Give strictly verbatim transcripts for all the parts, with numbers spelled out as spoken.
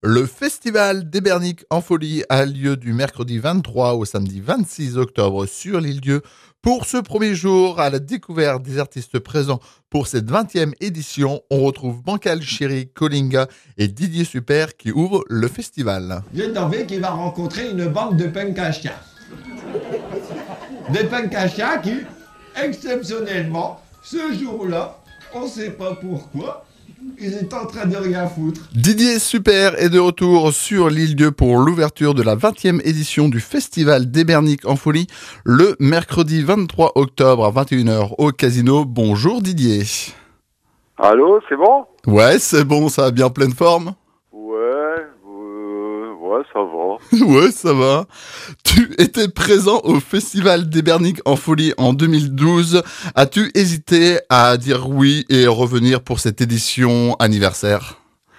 Le festival d'Hébernic en folie a lieu du mercredi vingt-trois au samedi vingt-six octobre sur l'île-Dieu. Pour ce premier jour, à la découverte des artistes présents pour cette vingtième édition, on retrouve Bancal Chéri, Colinga et Didier Super qui ouvrent le festival. J'ai trouvé qu'il va rencontrer une bande de punk à chiens. Des punk à chiens qui, exceptionnellement, ce jour-là, on ne sait pas pourquoi, ils étaient en train de rien foutre. Didier Super est de retour sur l'île-Dieu pour l'ouverture de la vingtième édition du festival d'Hébernic en folie le mercredi vingt-trois octobre à vingt et une heures au casino. Bonjour Didier. Allô, c'est bon? Ouais, c'est bon, ça a bien pleine forme. Ouais, euh, ouais, ça va. Ouais, ça va. Tu étais présent au festival d'Hébernic en folie en deux mille douze. As-tu hésité à dire oui et revenir pour cette édition anniversaire?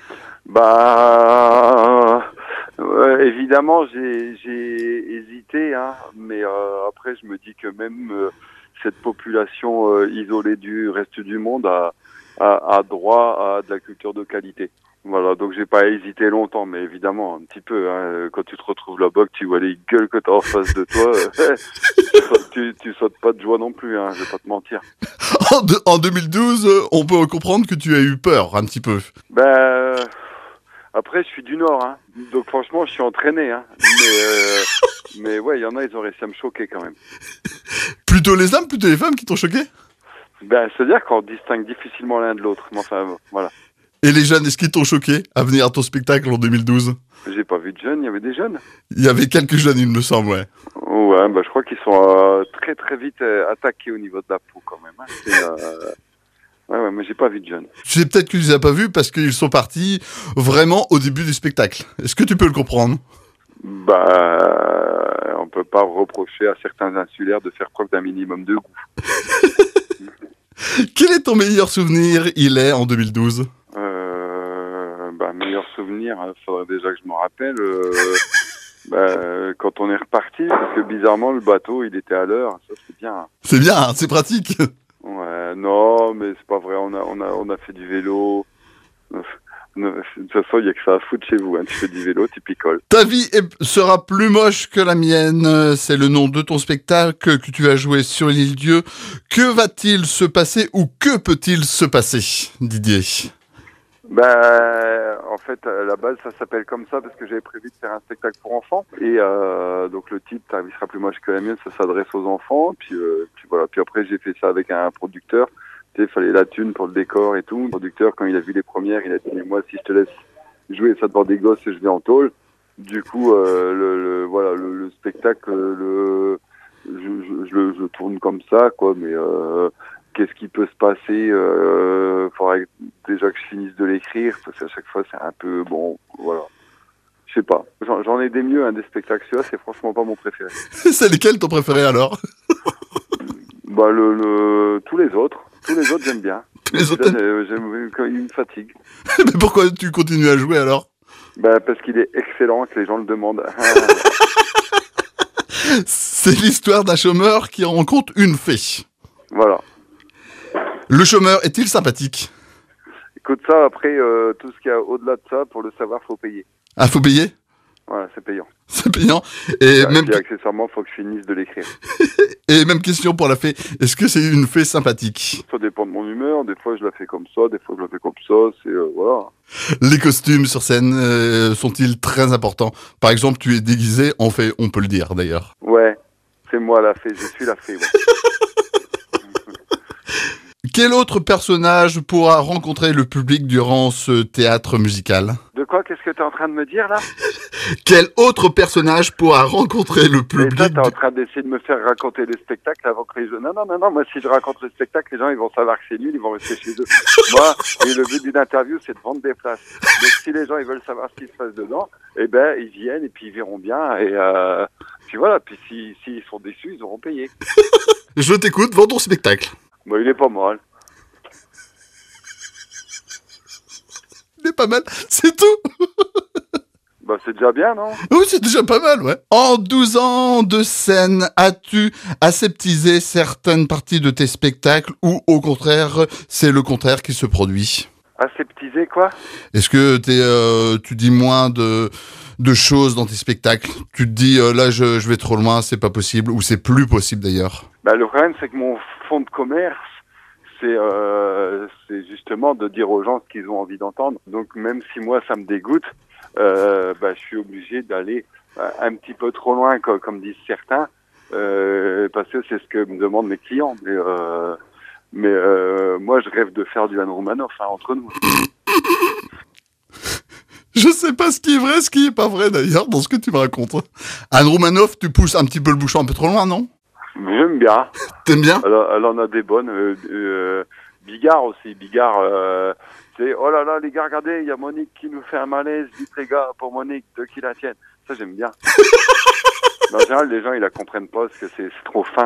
Bah, ouais, évidemment, j'ai, j'ai hésité, hein, mais euh, après, je me dis que même euh, cette population euh, isolée du reste du monde a, a, a droit à de la culture de qualité. Voilà, donc j'ai pas hésité longtemps, mais évidemment, un petit peu, hein, quand tu te retrouves là-bas, que tu vois les gueules que t'as en face de toi, euh, tu, tu sautes pas de joie non plus, hein, je vais pas te mentir. En, de- en deux mille douze, on peut comprendre que tu as eu peur un petit peu. Ben, euh, après, je suis du Nord, hein, donc franchement, je suis entraîné, hein, mais, euh, mais ouais, il y en a, ils ont réussi à me choquer quand même. Plutôt les hommes, plutôt les femmes qui t'ont choqué? Ben, c'est-à-dire qu'on distingue difficilement l'un de l'autre, mais enfin, voilà. Et les jeunes, est-ce qu'ils t'ont choqué à venir à ton spectacle en deux mille douze? J'ai pas vu de jeunes, il y avait des jeunes. Il y avait quelques jeunes, il me semble, ouais. Ouais, ben, je crois qu'ils sont euh, très très vite euh, attaqués au niveau de la peau quand même, hein. C'est, euh... Ouais, ouais, mais j'ai pas vu de jeunes. Tu sais peut-être que tu les as pas vus parce qu'ils sont partis vraiment au début du spectacle. Est-ce que tu peux le comprendre? Bah, on peut pas reprocher à certains insulaires de faire preuve d'un minimum de goût. Quel est ton meilleur souvenir? Il est en deux mille douze. Euh, bah, meilleur souvenir, il faudrait déjà que je m'en rappelle. Euh, bah, quand on est reparti, parce que bizarrement le bateau il était à l'heure, ça c'est bien. C'est bien, hein, c'est pratique. Ouais, non, mais c'est pas vrai. On a, on a, on a fait du vélo. De toute façon, il y a que ça à foutre chez vous. Hein. Tu fais du vélo, tu picoles. Ta vie est- sera plus moche que la mienne. C'est le nom de ton spectacle que tu as joué sur l'île-Dieu. Que va-t-il se passer ou que peut-il se passer, Didier? Ben, en fait, à la base, ça s'appelle comme ça parce que j'avais prévu de faire un spectacle pour enfants. Et euh, donc le titre, Ta vie sera plus moche que la mienne, ça s'adresse aux enfants. Puis, euh, puis voilà. Puis après, j'ai fait ça avec un producteur. Tu sais, il fallait la thune pour le décor et tout. Le producteur, quand il a vu les premières, il a dit « Moi, si je te laisse jouer ça devant des gosses, je vais en tôle. » Du coup, euh, le, le, voilà, le, le spectacle, le, je, je, je, le- je tourne comme ça, quoi. Mais euh, qu'est-ce qui peut se passer euh, faudrait déjà que je finisse de l'écrire, parce qu'à chaque fois, c'est un peu bon, voilà. Je sais pas. J'en, j'en ai des mieux, hein, des spectacles. Celui-là, c'est franchement pas mon préféré. C'est lesquels ton préféré alors? Bah, le, le, tous les autres. Tous les autres, j'aime bien. Tous les autres, Celui-là, j'aime, j'aime- quand il me fatigue. Mais pourquoi tu continues à jouer alors? Bah, parce qu'il est excellent, que les gens le demandent. C'est l'histoire d'un chômeur qui rencontre une fée. Voilà. Le chômeur est-il sympathique? Écoute ça, après, euh, tout ce qu'il y a au-delà de ça, pour le savoir, faut payer. Ah, faut payer? Voilà, c'est payant. C'est payant. Et Et même, puis, accessoirement, faut que je finisse de l'écrire. et même question pour la fée. Est-ce que c'est une fée sympathique? Ça dépend de mon humeur. Des fois, je la fais comme ça. Des fois, je la fais comme ça. C'est, euh, voilà. Les costumes sur scène euh, sont-ils très importants? Par exemple, tu es déguisé en fée, on peut le dire d'ailleurs. Ouais. C'est moi la fée. Je suis la fée, ouais. Quel autre personnage pourra rencontrer le public durant ce théâtre musical? De quoi? Qu'est-ce que t'es en train de me dire, là? Quel autre personnage pourra rencontrer le Et public? toi, t'es en train d'essayer de me faire raconter le spectacle avant que les gens... Non, non, non, non, moi, si je raconte le spectacle, les gens, ils vont savoir que c'est nul, ils vont rester chez eux. Moi, et le but d'une interview, c'est de vendre des places. Donc, si les gens, ils veulent savoir ce qui se passe dedans, eh ben, ils viennent et puis ils verront bien. Et euh... puis voilà, puis s'ils si, s'ils sont déçus, ils auront payé. Je t'écoute, vends ton spectacle. Bon, il est pas mal. Il est pas mal, c'est tout. Bah, c'est déjà bien, non? Oui, c'est déjà pas mal, ouais. En douze ans de scène, as-tu aseptisé certaines parties de tes spectacles ou au contraire, c'est le contraire qui se produit? Aseptisé, quoi? Est-ce que t'es, euh, tu dis moins de, de choses dans tes spectacles? Tu te dis, euh, là, je, je vais trop loin, c'est pas possible, ou c'est plus possible d'ailleurs? Bah, le problème, c'est que mon fond de commerce, c'est euh, c'est justement de dire aux gens ce qu'ils ont envie d'entendre. Donc, même si moi, ça me dégoûte, euh, bah, je suis obligé d'aller euh, un petit peu trop loin, comme, comme disent certains, euh, parce que c'est ce que me demandent mes clients. Mais, euh, mais euh, moi, je rêve de faire du Anne Romanoff, hein, entre nous. Je sais pas ce qui est vrai, ce qui est pas vrai d'ailleurs dans ce que tu me racontes. Anne Romanoff, tu pousses un petit peu le bouchon un peu trop loin, non? J'aime bien. T'aimes bien? Elle, elle en a des bonnes. Euh, euh, Bigard aussi. Bigard, euh, c'est oh là là, les gars, regardez, il y a Monique qui nous fait un malaise. Vite, les gars, pour Monique, deux qui la tiennent. Ça, j'aime bien. Mais en général, les gens, ils la comprennent pas parce que c'est c'est trop fin.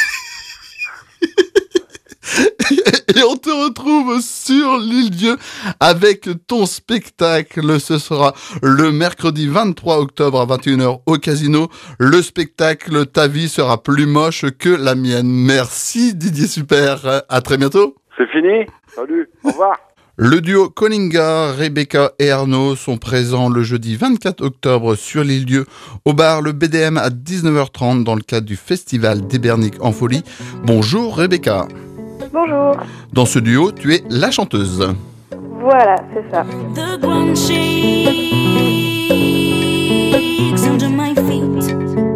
Et on te retrouve sur l'Île-Dieu avec ton spectacle. Ce sera le mercredi vingt-trois octobre à vingt et une heures au Casino. Le spectacle Ta vie sera plus moche que la mienne. Merci Didier Super. À très bientôt. C'est fini? Salut, au revoir. Le duo Koninga, Rebecca et Arnaud sont présents le jeudi vingt-quatre octobre sur l'Île-Dieu au bar Le B D M à dix-neuf heures trente dans le cadre du festival d'Ebernic en folie. Bonjour Rebecca. Bonjour. Dans ce duo, tu es la chanteuse. Voilà, c'est ça. The ground shakes under my feet.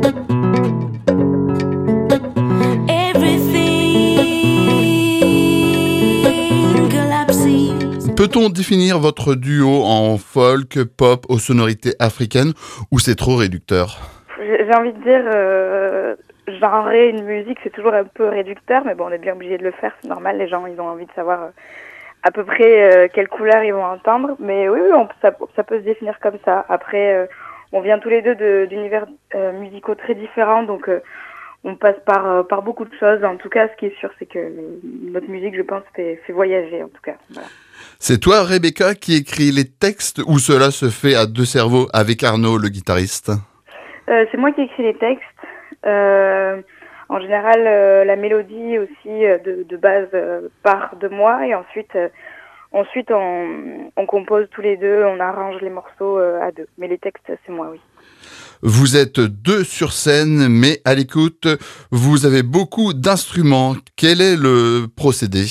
Everything collapses. Peut-on définir votre duo en folk, pop, aux sonorités africaines ou c'est trop réducteur? J'ai j'ai envie de dire, euh, genrer une musique, c'est toujours un peu réducteur, mais bon, on est bien obligé de le faire, c'est normal, les gens, ils ont envie de savoir euh, à peu près euh, quelle couleur ils vont entendre, mais oui, oui on, ça, ça peut se définir comme ça. Après, euh, on vient tous les deux de, d'univers euh, musicaux très différents, donc euh, on passe par, euh, par beaucoup de choses. En tout cas, ce qui est sûr, c'est que euh, notre musique, je pense, fait, fait voyager, en tout cas. Voilà. C'est toi, Rebecca, qui écrit les textes ou cela se fait à deux cerveaux avec Arnaud, le guitariste? Euh, c'est moi qui écris les textes. Euh, en général, euh, la mélodie aussi euh, de, de base euh, part de moi et ensuite, euh, ensuite on, on compose tous les deux, on arrange les morceaux euh, à deux. Mais les textes, c'est moi, oui. Vous êtes deux sur scène, mais à l'écoute, vous avez beaucoup d'instruments. Quel est le procédé?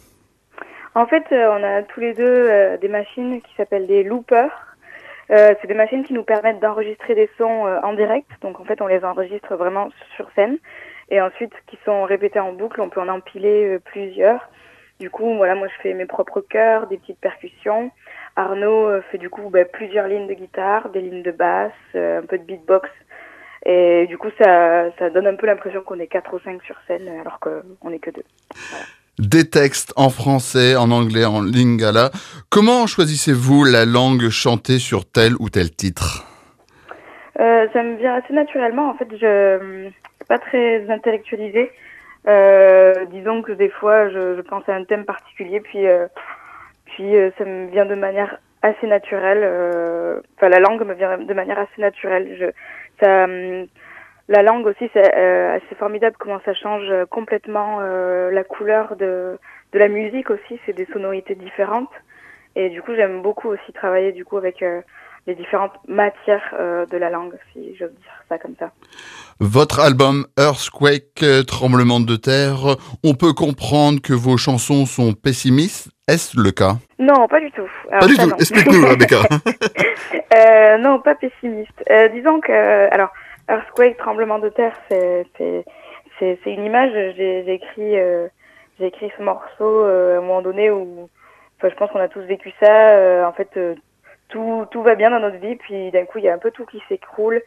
En fait, euh, on a tous les deux euh, des machines qui s'appellent des loopers. Euh, c'est des machines qui nous permettent d'enregistrer des sons euh, en direct. Donc en fait, on les enregistre vraiment sur scène. Et ensuite, qui sont répétés en boucle, on peut en empiler euh, plusieurs. Du coup, voilà, moi je fais mes propres chœurs, des petites percussions. Arnaud euh, fait du coup bah, plusieurs lignes de guitare, des lignes de basse, euh, un peu de beatbox. Et du coup, ça, ça donne un peu l'impression qu'on est quatre ou cinq sur scène, alors qu'on n'est que deux. Voilà. Des textes en français, en anglais, en lingala. Comment choisissez-vous la langue chantée sur tel ou tel titre? euh, Ça me vient assez naturellement. En fait, je suis pas très intellectualisée. Euh, disons que des fois, je, je pense à un thème particulier, puis, euh, puis euh, ça me vient de manière assez naturelle. Euh, enfin, la langue me vient de manière assez naturelle. Je, ça... Hum, La langue aussi, c'est euh, assez formidable comment ça change complètement euh, la couleur de, de la musique aussi. C'est des sonorités différentes. Et du coup, j'aime beaucoup aussi travailler du coup avec euh, les différentes matières euh, de la langue, si j'ose dire ça comme ça. Votre album Earthquake, Tremblement de terre, on peut comprendre que vos chansons sont pessimistes. Est-ce le cas? Non, pas du tout. Alors, Pas du ça, tout. non. Explique-nous, Rebecca. euh, non, pas pessimiste. Euh, disons que, alors, Earthquake, tremblement de terre, c'est c'est c'est, c'est une image. J'ai, j'ai écrit euh, j'ai écrit ce morceau euh, à un moment donné où, enfin, je pense qu'on a tous vécu ça. Euh, en fait, euh, tout tout va bien dans notre vie, puis d'un coup, il y a un peu tout qui s'écroule.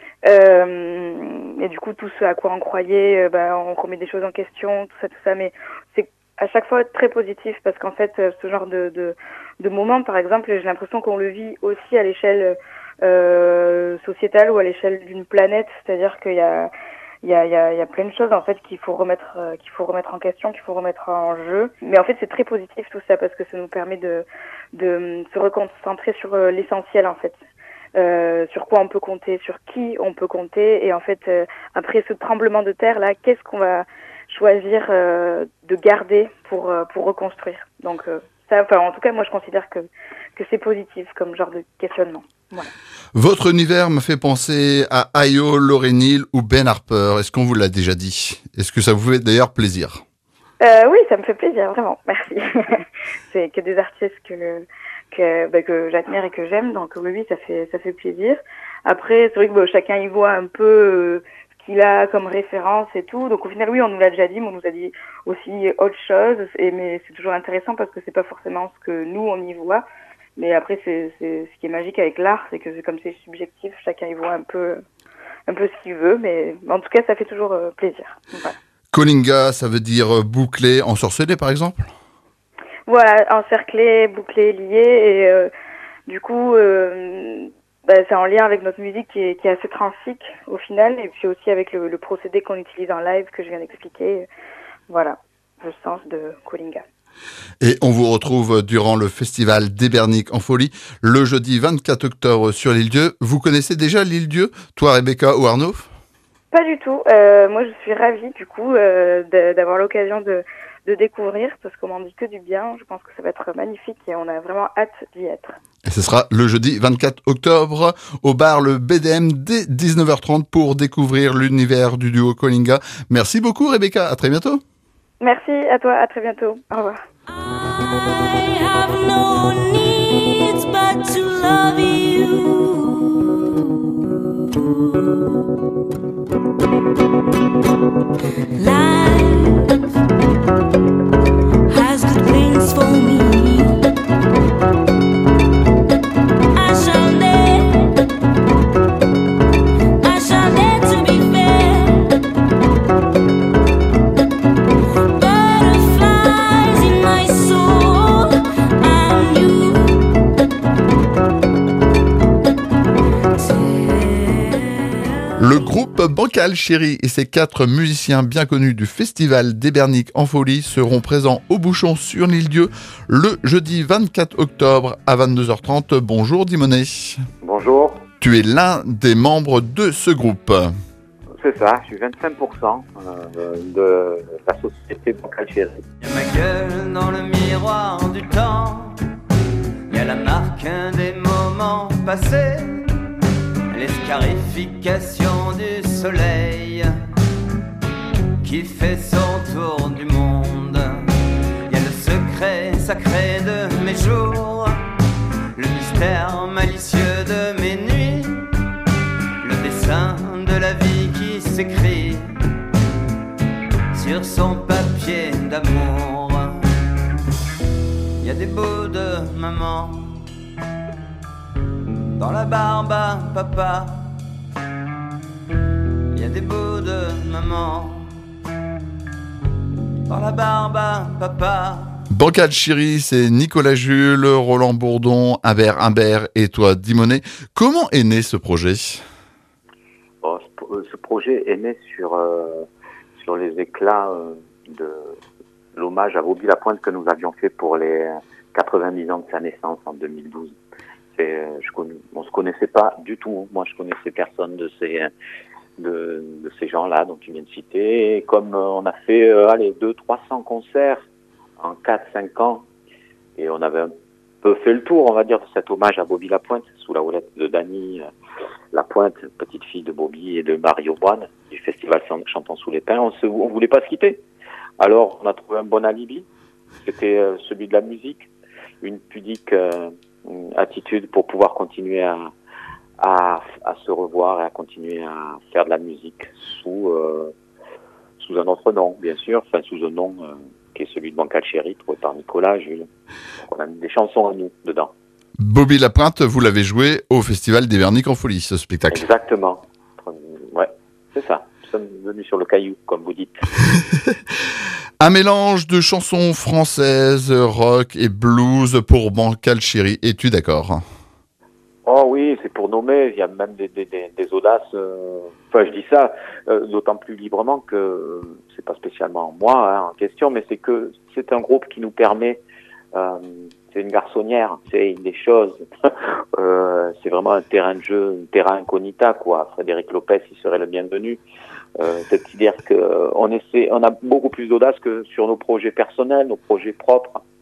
Euh, et du coup, tout ce à quoi on croyait, euh, bah, on remet des choses en question, tout ça, tout ça. Mais c'est à chaque fois très positif parce qu'en fait, ce genre de de, de moment, par exemple, j'ai l'impression qu'on le vit aussi à l'échelle Euh, sociétale ou à l'échelle d'une planète, c'est-à-dire qu'il y a il y a il y a il y a plein de choses en fait qu'il faut remettre euh, qu'il faut remettre en question, qu'il faut remettre en jeu. Mais en fait, c'est très positif tout ça parce que ça nous permet de de se reconcentrer sur euh, l'essentiel en fait. Euh, sur quoi on peut compter, sur qui on peut compter et en fait euh, après ce tremblement de terre là, qu'est-ce qu'on va choisir euh, de garder pour euh, pour reconstruire. Donc euh, ça, enfin, en tout cas, moi, je considère que, que c'est positif comme genre de questionnement. Voilà. Votre univers me fait penser à Ayo, Lauryn Hill ou Ben Harper. Est-ce qu'on vous l'a déjà dit? Est-ce que ça vous fait d'ailleurs plaisir? Euh, oui, ça me fait plaisir, vraiment. Merci. C'est que des artistes que que, bah, que j'admire et que j'aime, donc oui, oui, ça fait ça fait plaisir. Après, c'est vrai que bah, chacun y voit un peu euh, ce qu'il a comme référence et tout. Donc au final, oui, on nous l'a déjà dit, mais on nous a dit aussi autre chose. Et mais c'est toujours intéressant parce que c'est pas forcément ce que nous on y voit. Mais après, c'est c'est ce qui est magique avec l'art, c'est que c'est comme c'est subjectif, chacun y voit un peu un peu ce qu'il veut. Mais en tout cas, ça fait toujours euh, plaisir. Voilà. Colinga, ça veut dire bouclé, ensorcelé par exemple? Voilà, encerclé, bouclé, lié, et euh, du coup, euh, bah, c'est en lien avec notre musique qui est, qui est assez transique au final, et puis aussi avec le, le procédé qu'on utilise en live que je viens d'expliquer. Voilà, le sens de Colinga. Et on vous retrouve durant le festival d'Ebernic en folie le jeudi vingt-quatre octobre sur l'Île-Dieu. Vous connaissez déjà l'Île-Dieu, toi Rebecca ou Arnaud? Pas du tout. Euh, moi, je suis ravie du coup euh, de, d'avoir l'occasion de, de découvrir parce qu'on m'en dit que du bien. Je pense que ça va être magnifique et on a vraiment hâte d'y être. Et ce sera le jeudi vingt-quatre octobre au bar le B D M dès dix-neuf heures trente pour découvrir l'univers du duo Colinga. Merci beaucoup Rebecca, à très bientôt. Merci à toi, à très bientôt. Au revoir. I have no needs but to love you. Life has good things for me. I shall dare, I shall dare to be fair. Butterflies in my soul, and you. Le groupe Bancal Chéri et ses quatre musiciens bien connus du festival d'Ebernic en folie seront présents au Bouchon sur l'Île-Dieu le jeudi vingt-quatre octobre à vingt-deux heures trente. Bonjour Dimonet. Bonjour, Tu es l'un des membres de ce groupe. c'est ça, je suis vingt-cinq pour cent euh, de la société Bancal Chéri. Y'a ma gueule dans le miroir du temps. Y'a la marque des moments passés. Les scarifications du soleil qui fait son tour du monde. Y'a le secret sacré de mes jours, le mystère malicieux de mes nuits, le dessin de la vie qui s'écrit sur son papier d'amour. Y a des bouts de maman dans la barbe à papa. Y a des bouts de maman dans la barbe à papa. Bancal Chéri, c'est Nicolas Jules, Roland Bourdon, Humbert Humbert et toi Dimonet. Comment est né ce projet? Bon, ce, ce projet est né sur, euh, sur les éclats euh, de l'hommage à Bobby Lapointe que nous avions fait pour les quatre-vingt-dix ans de sa naissance en deux mille douze. C'est, je connais, on se connaissait pas du tout. Moi, je connaissais personne de ces de, de ces gens-là dont tu viens de citer. Et comme euh, on a fait euh, allez deux trois cents concerts en quatre cinq ans et on avait un peu fait le tour, on va dire, de cet hommage à Bobby Lapointe sous la houlette de Dany Lapointe, petite fille de Bobby et de Mario Boine du festival Chantons sous les pins. On se, on voulait pas se quitter. Alors, on a trouvé un bon alibi. C'était euh, celui de la musique, une pudique euh, attitude pour pouvoir continuer à, à, à se revoir et à continuer à faire de la musique sous, euh, sous un autre nom, bien sûr, enfin sous un nom euh, qui est celui de Bancal Chéri, trouvé par Nicolas Jules. Donc on a mis des chansons à nous dedans. Bobby Lapointe, vous l'avez joué au festival d'Ebernic en folie, ce spectacle. Exactement. Ouais, c'est ça. Nous sommes venus sur le caillou, comme vous dites. Un mélange de chansons françaises, rock et blues pour Bancal Chéri. Es-tu d'accord? Oh oui, c'est pour nommer. Il y a même des, des, des, des audaces. Euh... Enfin, je dis ça euh, d'autant plus librement que euh, c'est pas spécialement moi hein, en question, mais c'est que c'est un groupe qui nous permet. Euh, c'est une garçonnière, c'est des choses. euh, c'est vraiment un terrain de jeu, un terrain incognita quoi. Frédéric Lopez, il serait le bienvenu. Euh, c'est-à-dire que on essaie, on a beaucoup plus d'audace que sur nos projets personnels, nos projets propres.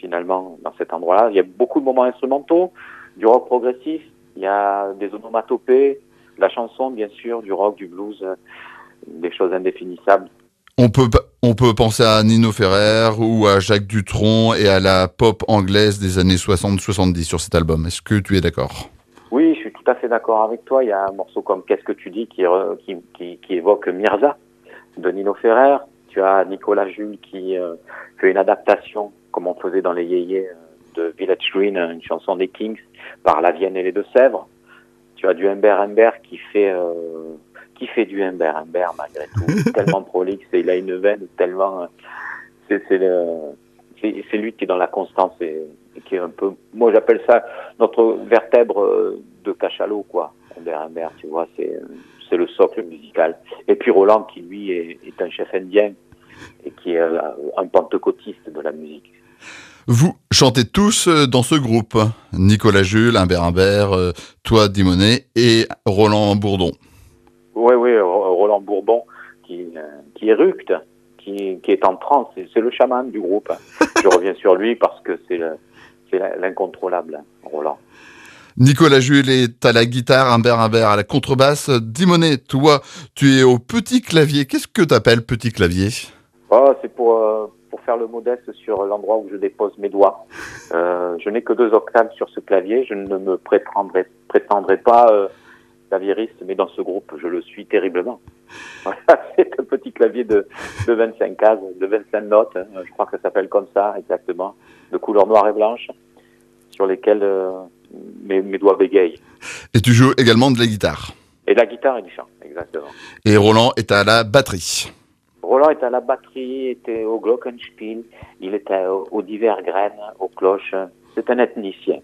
finalement, dans cet endroit-là. Il y a beaucoup de moments instrumentaux, du rock progressif, il y a des onomatopées, la chanson, bien sûr, du rock, du blues, euh, des choses indéfinissables. On peut, on peut penser à Nino Ferrer ou à Jacques Dutronc et à la pop anglaise des années soixante soixante-dix sur cet album. Est-ce que tu es d'accord ? Oui, je suis tout à fait d'accord avec toi. Il y a un morceau comme Qu'est-ce que tu dis qui, qui, qui, qui évoque Mirza de Nino Ferrer. Tu as Nicolas Jules qui euh, fait une adaptation, comme on faisait dans les Yéyés, de Village Green, une chanson des Kings, par La Vienne et les Deux-Sèvres. Tu as du Humbert Humbert qui fait... Euh, qui fait du Humbert Humbert malgré tout, tellement prolixe, et il a une veine tellement, c'est, c'est, le, c'est, c'est lui qui est dans la constance et, et qui est un peu, moi j'appelle ça notre vertèbre de cachalot, quoi, Humbert Humbert, tu vois, c'est, c'est le socle musical. Et puis Roland qui lui est, est un chef indien et qui est un pentecôtiste de la musique. Vous chantez tous dans ce groupe, Nicolas Jules, Humbert Humbert, toi Dimonet et Roland Bourdon. Oui, oui, Roland Bourbon qui, qui éructe, qui, qui est en transe, c'est, c'est le chaman du groupe. Je reviens sur lui parce que c'est, le, c'est l'incontrôlable, Roland. Nicolas Jules est à la guitare, Humbert Humbert à la contrebasse. Dimonet, toi, tu es au petit clavier. Qu'est-ce que tu appelles petit clavier ? Oh, c'est pour, euh, pour faire le modeste sur l'endroit où je dépose mes doigts. Euh, je n'ai que deux octaves sur ce clavier. Je ne me prétendrai, prétendrai pas... Euh, claviériste, mais dans ce groupe, je le suis terriblement. Voilà, c'est un petit clavier de, de vingt-cinq cases, de vingt-cinq notes, hein, je crois que ça s'appelle comme ça, exactement, de couleur noire et blanche, sur lesquelles euh, mes, mes doigts bégayent. Et tu joues également de la guitare ? Et de la guitare et du chant, exactement. Et Roland est à la batterie ? Roland est à la batterie, était au glockenspiel, il était au, aux divers graines, aux cloches, c'est un ethnicien.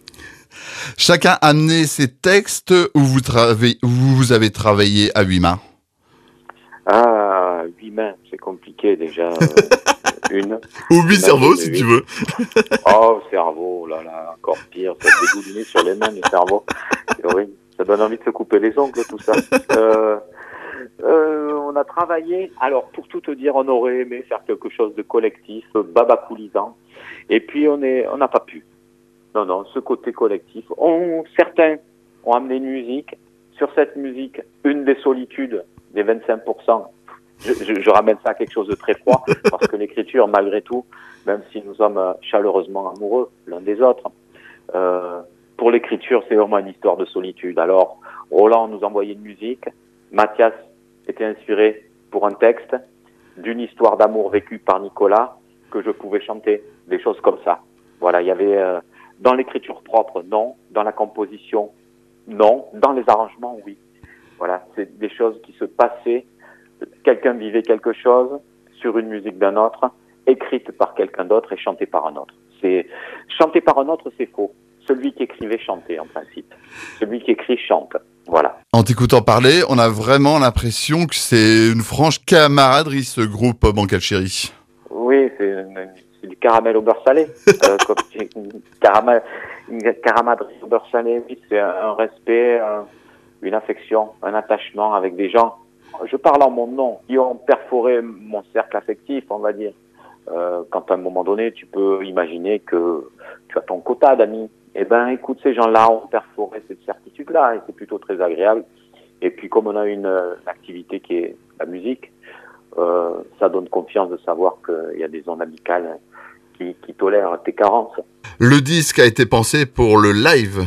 Chacun a amené ses textes où vous, trava- où vous avez travaillé à huit mains. Ah, huit mains, c'est compliqué déjà. Euh, une. Ou huit cerveaux, si tu veux. Oh, cerveau, là là, encore pire. Ça se dégouliner sur les mains, le cerveau. C'est horrible. Ça donne envie de se couper les ongles, tout ça. Euh, euh, on a travaillé. Alors, pour tout te dire, on aurait aimé faire quelque chose de collectif, babacoulisant. Et puis, on est, on n'a pas pu. Non, non, ce côté collectif. On, certains ont amené une musique. Sur cette musique, une des solitudes, des vingt-cinq pour cent, je, je, je ramène ça à quelque chose de très froid, parce que l'écriture, malgré tout, même si nous sommes chaleureusement amoureux l'un des autres, euh, pour l'écriture, c'est vraiment une histoire de solitude. Alors, Roland nous envoyait une musique, Mathias était inspiré pour un texte d'une histoire d'amour vécue par Nicolas, que je pouvais chanter, des choses comme ça. Voilà, il y avait... Euh, dans l'écriture propre, non. Dans la composition, non. Dans les arrangements, oui. Voilà, c'est des choses qui se passaient. Quelqu'un vivait quelque chose sur une musique d'un autre, écrite par quelqu'un d'autre et chantée par un autre. C'est chanter par un autre, c'est faux. Celui qui écrivait chantait, en principe. Celui qui écrit chante. Voilà. En t'écoutant parler, on a vraiment l'impression que c'est une franche camaraderie, ce groupe Bancal Chéri. Oui, c'est une... C'est du caramel au beurre salé. euh, comme, une, caramel, une camaraderie au beurre salé, oui, c'est un, un respect, un, une affection, un attachement avec des gens. Je parle en mon nom, qui ont perforé mon cercle affectif, on va dire. Euh, quand à un moment donné, tu peux imaginer que tu as ton quota d'amis. Eh ben, écoute, ces gens-là ont perforé cette certitude-là, et c'est plutôt très agréable. Et puis, comme on a une, une activité qui est la musique, euh, ça donne confiance de savoir qu'il y a des zones amicales qui, qui tolèrent tes carences. Le disque a été pensé pour le live.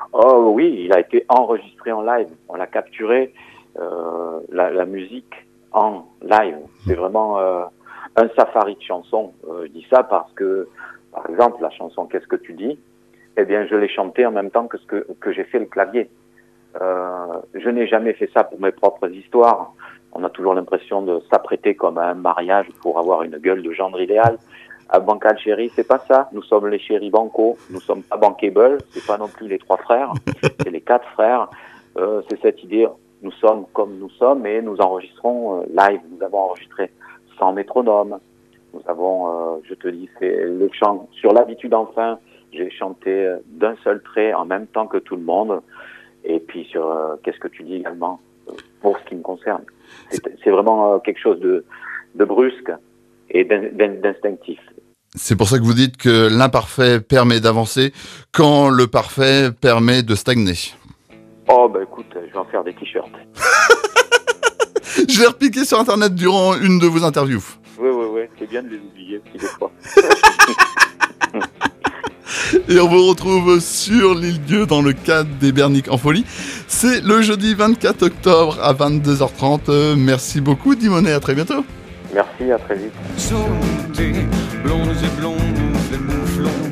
Oh oui, il a été enregistré en live. On l'a capturé, euh, la, la musique en live. C'est vraiment euh, un safari de chansons. Euh, je dis ça parce que, par exemple, la chanson Qu'est-ce que tu dis, eh bien, je l'ai chantée en même temps que ce que, que j'ai fait le clavier. Euh, je n'ai jamais fait ça pour mes propres histoires. On a toujours l'impression de s'apprêter comme à un mariage pour avoir une gueule de gendre idéal. À Bancal Chéri, c'est pas ça. Nous sommes les chéris banco. Nous sommes pas bankable. C'est pas non plus les trois frères. C'est les quatre frères. Euh, c'est cette idée. Nous sommes comme nous sommes et nous enregistrons euh, live. Nous avons enregistré sans métronome. Nous avons, euh, je te dis, fait le chant sur l'habitude enfin. J'ai chanté euh, d'un seul trait en même temps que tout le monde. Et puis sur euh, Qu'est-ce que tu dis également, euh, pour ce qui me concerne. C'est, c'est vraiment euh, quelque chose de, de brusque et d'in, d'instinctif. C'est pour ça que vous dites que l'imparfait permet d'avancer quand le parfait permet de stagner. Oh, bah écoute, je vais en faire des t-shirts. Je l'ai repiqué sur Internet durant une de vos interviews. Oui, oui, oui, c'est bien de les oublier aussi des fois. Et on vous retrouve sur l'île-Dieu dans le cadre des Bernic en folie. C'est le jeudi vingt-quatre octobre à vingt-deux heures trente. Merci beaucoup, Dimonet, à très bientôt. Merci, à très vite. Sauter, blondes et blondes, les mouflons.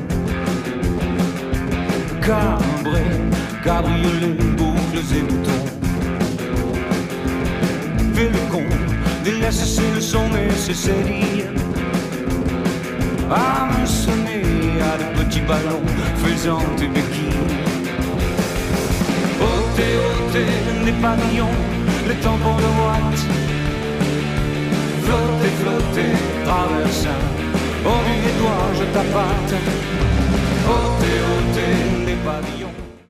Cabré, cabriolet, boucles et boutons. Fais le con, délaisse ses leçons nécessaires. Hameçonné à de petits ballons, faisant des béquilles. Ôtez, ôtez des pavillons, les tampons de boîte. Flottez, flottez, traversing, au bout des doigts je t'appâte. Ôtez, ôtez des pavillons.